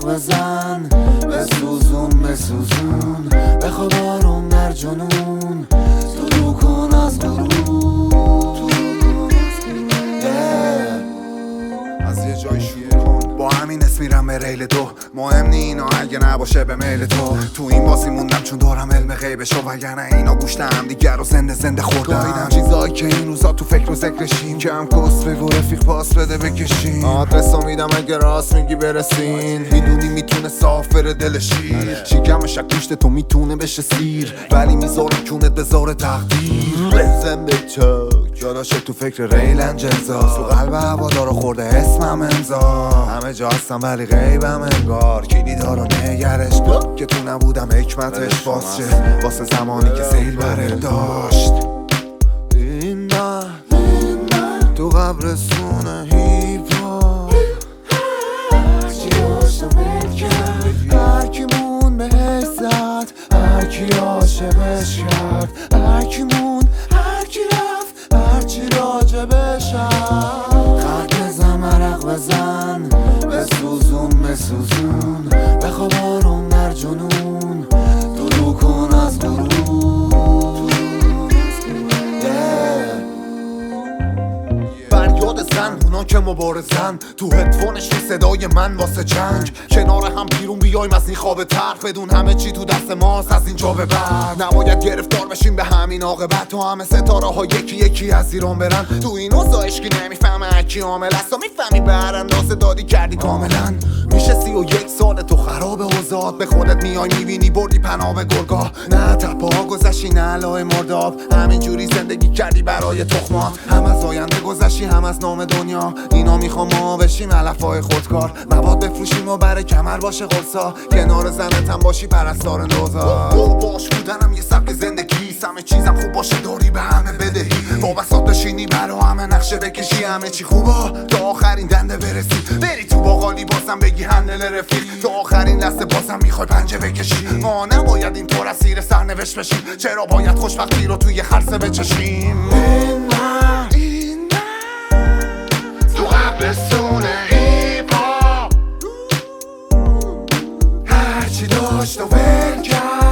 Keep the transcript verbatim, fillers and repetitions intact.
بزن، بسوزون بسوزون، بخواب آروم در جنون، طلوع کن از غروب. از یه جای شروع کن، با همین اسم میرم به ریل دو. مهم نی اینا اگه نباشه به میل تو. تو این بازی موندم چون دارم علم غیبشو، وگرنه اینا گوشت هم دیگر رو زنده زنده خوردن. چیزایی که این روزا تو فکر و ذکرشیم، کم کس بگو رفیق پاس بده بکشیم. آدرسو میدم اگه راست میگی برسین، میدونی میتونه صاف بره دل شیر. شکمش گوشت تو میتونه بشه سیر، ولی میذارم کونت بذاره تقدیر. بزن به چاک جاداشه تو فکر ریل انجزا، تو قلب هوادارو خورده اسمم امضا. همه جا هستم ولی غیبم انگار، کلی دارو نگرش دار که تو نبودم حکمتش باز شه، واسه زمانی که سیل برل داشت. این نه تو قبرستون هیپ هاپ، هرچی داشت و بل کرد، هرکی مون بهش زد، هرکی عاشقش کرد، هرکی مون هرکی رفت، هرچی راجبش هست. خط بزن عرق بزن، بسوزون بسوزون، بخواب آروم در جنون، طلوع کن از غروب. فریاد زن اونا که مبارزن، تو هدفونش صدای من واسه جنگ. کنار هم بیرون بیایم از این خواب تلخ، بدون همه چی تو دست ماست از اینجا به بعد. نباید گرفتار بشیم به همین عاقبت، تو همه ستاره ها یکی یکی از ایران برن. تو این اوضاع اشکی نمیفهمه اکی عامل است، تو میفهمی بر اندازه دادی کردی کاملا. میشه سی و یک سال تو خراب اوضاعت، به خودت میای میبینی بردی پناه به گرگاه. نه تپا گذشتی نه علای مرداب، همینجوری زندگی کردی برای تخمات. هم از آینده گذشتی هم از نام دنیا، اینا میخوام ما بشیم علفای خودکار. مواد بفروشیم و برای کمر باشه قرصا، کنار زنت هم باشی پرستار نوزا. باش بودنم یه سبک زندگی، همه چیزم خوب باشه داری به همه بدهی. با بساط بشینی برا همه نقشه بکشی، همه چی خوبا تا آخرین دنده برسی. بری تو باقالی بازم بگی هندل رفیق، تا آخرین لحظه بازم میخوای پنجه بکشی. ما نباید این طور اسیر سرنوشت بشیم، چرا باید خوشبختی رو توی خرسه بچشیم؟ این نه این نه تو قبرستون هیپ هاپ، هرچی داشت و ول کرد،